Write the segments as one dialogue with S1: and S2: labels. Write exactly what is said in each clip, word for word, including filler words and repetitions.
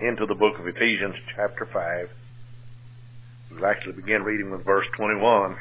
S1: into the book of Ephesians, chapter five. We'll actually begin reading with verse twenty-one.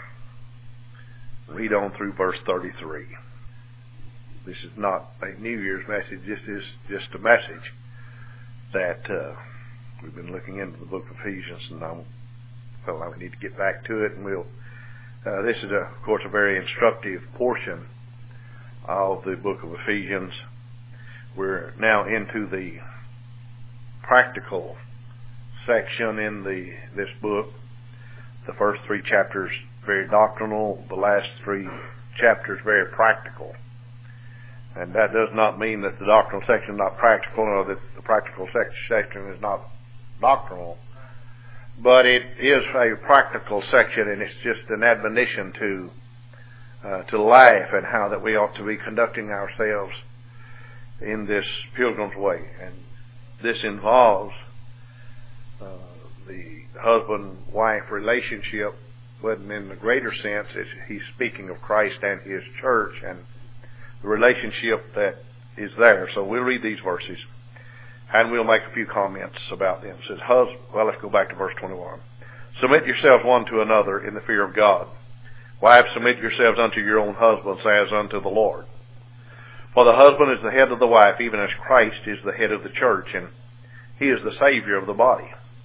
S1: Read on through verse thirty-three. This is not a New Year's message. This is just a message that uh, we've been looking into the book of Ephesians, and I felt like we need to get back to it. And we'll. Uh, this is, a, of course, a very instructive portion of the book of Ephesians. We're now into the practical section in the this book. The first three chapters very doctrinal, the last three chapters very practical. And that does not mean that the doctrinal section is not practical, or that the practical section is not doctrinal. But it is a practical section, and it's just an admonition to uh, to life and how that we ought to be conducting ourselves in this pilgrim's way. And this involves uh, the husband-wife relationship, but in the greater sense, it's, he's speaking of Christ and His church and the relationship that is there. So we'll read these verses, and we'll make a few comments about them. It says, husband, well, let's go back to verse twenty-one. Submit yourselves one to another in the fear of God. Wives, submit yourselves unto your own husbands as unto the Lord. For the husband is the head of the wife, even as Christ is the head of the church, and He is the Savior of the body.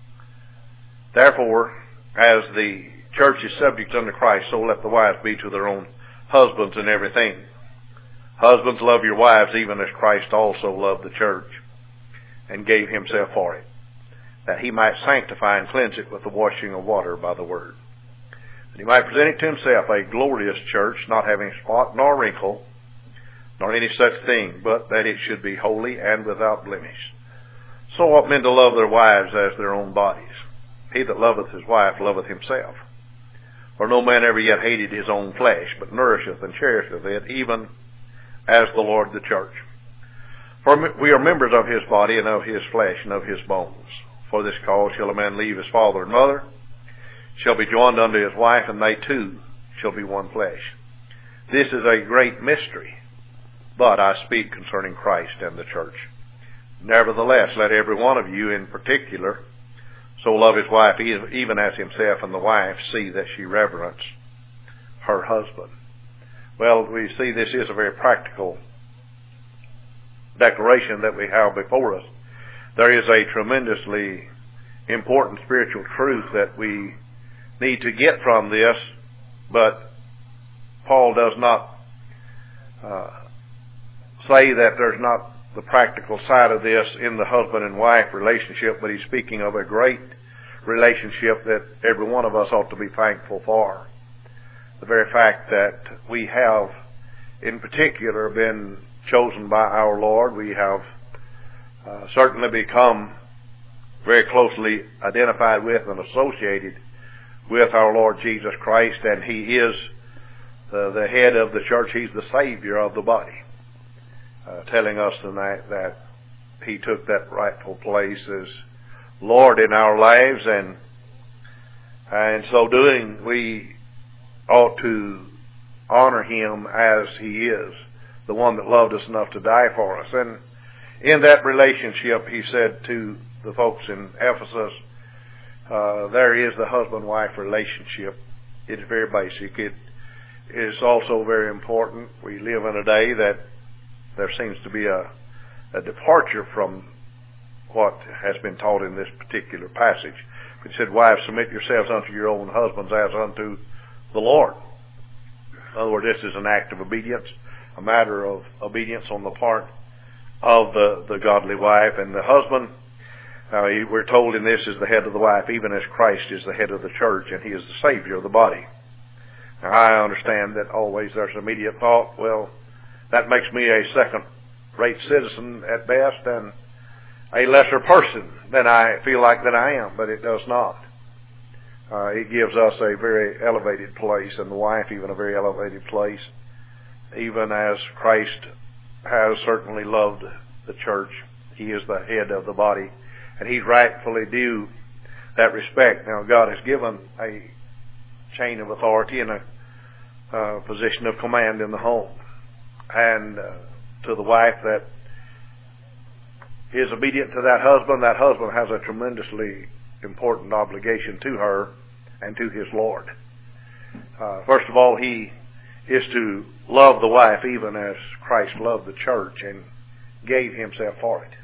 S1: Therefore, as the church is subject unto Christ, so let the wives be to their own husbands in everything. Husbands, love your wives, even as Christ also loved the church, and gave Himself for it, that He might sanctify and cleanse it with the washing of water by the word, that He might present it to Himself a glorious church, not having spot nor wrinkle, nor any such thing, but that it should be holy and without blemish. So ought men to love their wives as their own bodies. He that loveth his wife loveth himself. For no man ever yet hated his own flesh, but nourisheth and cherisheth it, even as the Lord the church. For we are members of His body, and of His flesh, and of His bones. For this cause shall a man leave his father and mother, shall be joined unto his wife, and they two shall be one flesh. This is a great mystery, but I speak concerning Christ and the church. Nevertheless, let every one of you in particular so love his wife, even as himself, and the wife see that she reverence her husband. Well, we see this is a very practical declaration that we have before us. There is a tremendously important spiritual truth that we need to get from this, but Paul does not uh, say that there's not the practical side of this in the husband and wife relationship, but he's speaking of a great relationship that every one of us ought to be thankful for. The very fact that we have, in particular, been chosen by our Lord. We have uh, certainly become very closely identified with and associated with our Lord Jesus Christ, and He is the, the head of the church. He's the Savior of the body. Uh, telling us tonight that He took that rightful place as Lord in our lives, and and so doing we ought to honor Him as He is, the one that loved us enough to die for us. And in that relationship, he said to the folks in Ephesus, uh, there is the husband-wife relationship. It's very basic. It is also very important. We live in a day that there seems to be a, a departure from what has been taught in this particular passage. It said, wives, submit yourselves unto your own husbands as unto the Lord. In other words, this is an act of obedience, a matter of obedience on the part of the, the godly wife. And the husband, uh, we're told in this, is the head of the wife, even as Christ is the head of the church, and He is the Savior of the body. Now, I understand that always there's an immediate thought, well, that makes me a second-rate citizen at best and a lesser person than I feel like that I am, but it does not. Uh, it gives us a very elevated place, and the wife even a very elevated place, even as Christ has certainly loved the church. He is the head of the body, and He's rightfully due that respect. Now, God has given a chain of authority and a uh, position of command in the home. And uh, to the wife that is obedient to that husband, that husband has a tremendously important obligation to her and to his Lord. Uh, first of all, he is to love the wife even as Christ loved the church and gave himself for it.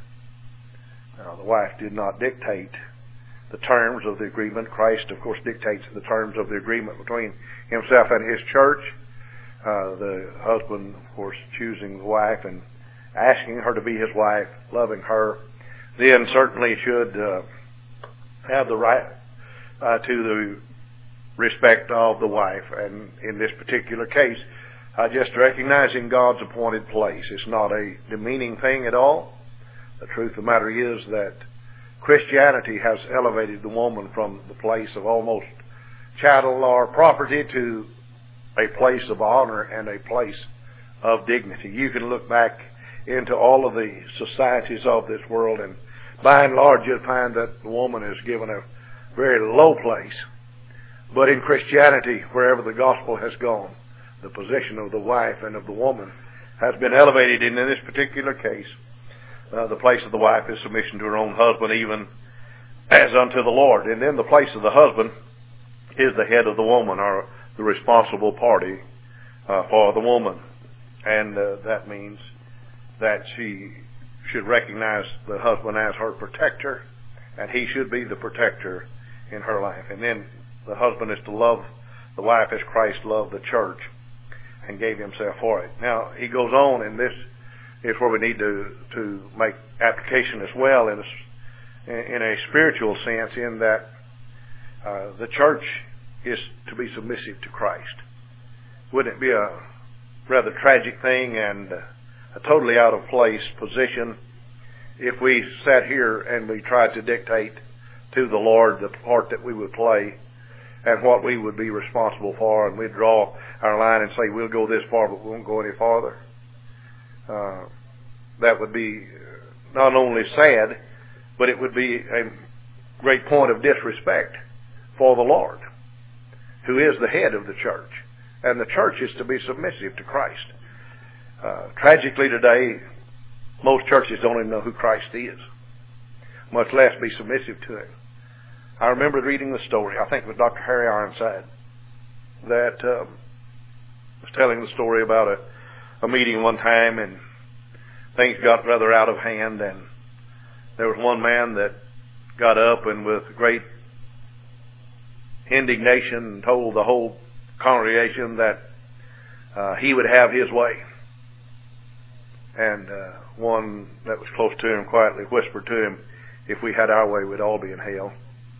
S1: Now, the wife did not dictate the terms of the agreement. Christ, of course, dictates the terms of the agreement between himself and his church. Uh, the husband, of course, choosing the wife and asking her to be his wife, loving her, then certainly should uh, have the right uh, to the respect of the wife. And in this particular case, uh, just recognizing God's appointed place. It's not a demeaning thing at all. The truth of the matter is that Christianity has elevated the woman from the place of almost chattel or property to a place of honor and a place of dignity. You can look back into all of the societies of this world, and by and large you'll find that the woman is given a very low place. But in Christianity, wherever the gospel has gone, the position of the wife and of the woman has been elevated. And in this particular case, uh, the place of the wife is submission to her own husband, even as unto the Lord. And then the place of the husband is the head of the woman, or the responsible party uh, for the woman. And uh, that means that she should recognize the husband as her protector, and he should be the protector in her life. And then the husband is to love the wife as Christ loved the church and gave himself for it. Now, he goes on, and this is where we need to, to make application as well in a, in a spiritual sense, in that uh, the church is to be submissive to Christ. Wouldn't it be a rather tragic thing and a totally out of place position if we sat here and we tried to dictate to the Lord the part that we would play and what we would be responsible for, and we'd draw our line and say, we'll go this far, but we won't go any farther? Uh, that would be not only sad, but it would be a great point of disrespect for the Lord, who is the head of the church. And the church is to be submissive to Christ. Uh, tragically today, most churches don't even know who Christ is, much less be submissive to Him. I remember reading the story, I think it was Doctor Harry Ironside, that um, was telling the story about a, a meeting one time, and things got rather out of hand, and there was one man that got up and with great indignation told the whole congregation that uh, he would have his way. And uh, one that was close to him quietly whispered to him, if we had our way, we'd all be in hell.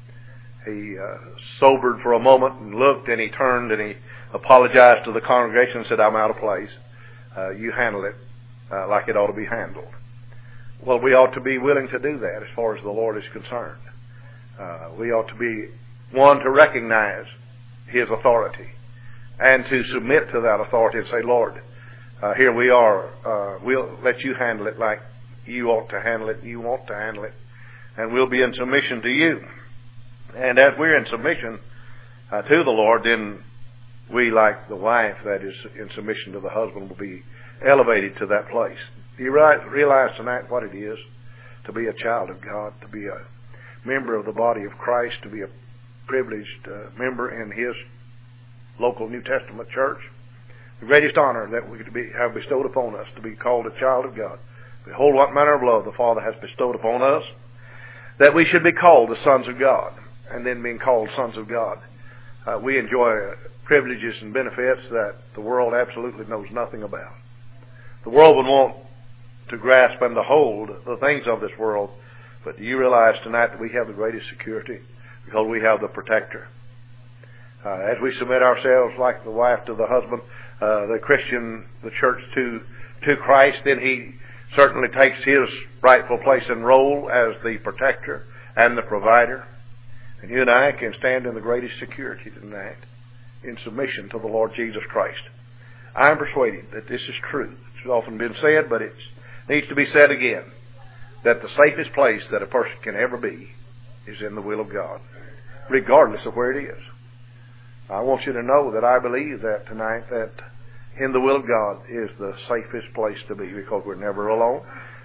S1: He uh, sobered for a moment and looked, and he turned and he apologized to the congregation and said, I'm out of place. Uh, you handle it uh, like it ought to be handled. Well, we ought to be willing to do that as far as the Lord is concerned. Uh, we ought to be one to recognize His authority and to submit to that authority and say, Lord, uh, here we are. Uh, we'll let you handle it like you ought to handle it, you want to handle it, and we'll be in submission to you. And as we're in submission uh, to the Lord, then we, like the wife that is in submission to the husband, will be elevated to that place. Do you realize tonight what it is to be a child of God, to be a member of the body of Christ, to be a privileged uh, member in His local New Testament church? The greatest honor that we could be, have bestowed upon us, to be called a child of God. Behold, what manner of love the Father has bestowed upon us, that we should be called the sons of God. And then being called sons of God, uh, we enjoy privileges and benefits that the world absolutely knows nothing about. The world would want to grasp and to hold the things of this world, but do you realize tonight that we have the greatest security because we have the protector? Uh, as we submit ourselves like the wife to the husband, uh, the Christian, the church to to Christ, then He certainly takes His rightful place and role as the protector and the provider. And you and I can stand in the greatest security tonight in submission to the Lord Jesus Christ. I'm persuaded that this is true. It's often been said, but it needs to be said again, that the safest place that a person can ever be is in the will of God, regardless of where it is. I want you to know that I believe that tonight, that in the will of God is the safest place to be, because we're never alone.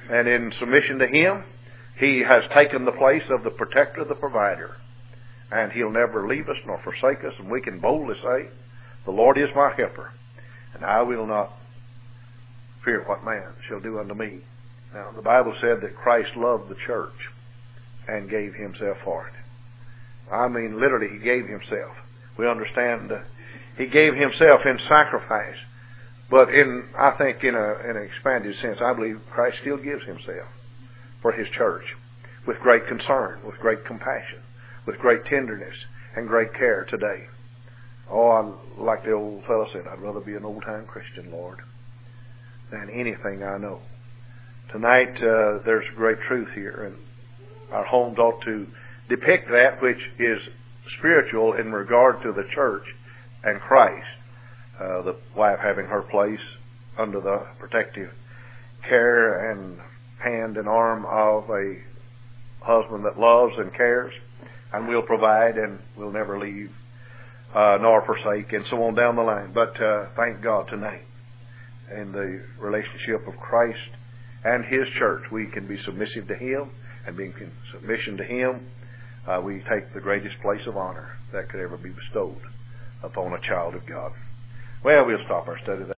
S1: And in submission to Him, He has taken the place of the protector, the provider. And He'll never leave us nor forsake us. And we can boldly say, the Lord is my helper, and I will not fear what man shall do unto me. Now, the Bible said that Christ loved the church and gave Himself for it. I mean, literally, He gave Himself. We understand uh, He gave Himself in sacrifice. But in, I think in, a, in an expanded sense, I believe Christ still gives Himself for His church with great concern, with great compassion, with great tenderness and great care today. Oh, I, like the old fellow said, I'd rather be an old-time Christian, Lord, than anything I know. Tonight, uh, there's great truth here, and our homes ought to depict that which is spiritual in regard to the church and Christ. Uh, the wife having her place under the protective care and hand and arm of a husband that loves and cares and will provide and will never leave uh, nor forsake, and so on down the line. But uh, thank God tonight, in the relationship of Christ and His church, we can be submissive to Him, and being in submission to Him, uh, we take the greatest place of honor that could ever be bestowed upon a child of God. Well, we'll stop our study there.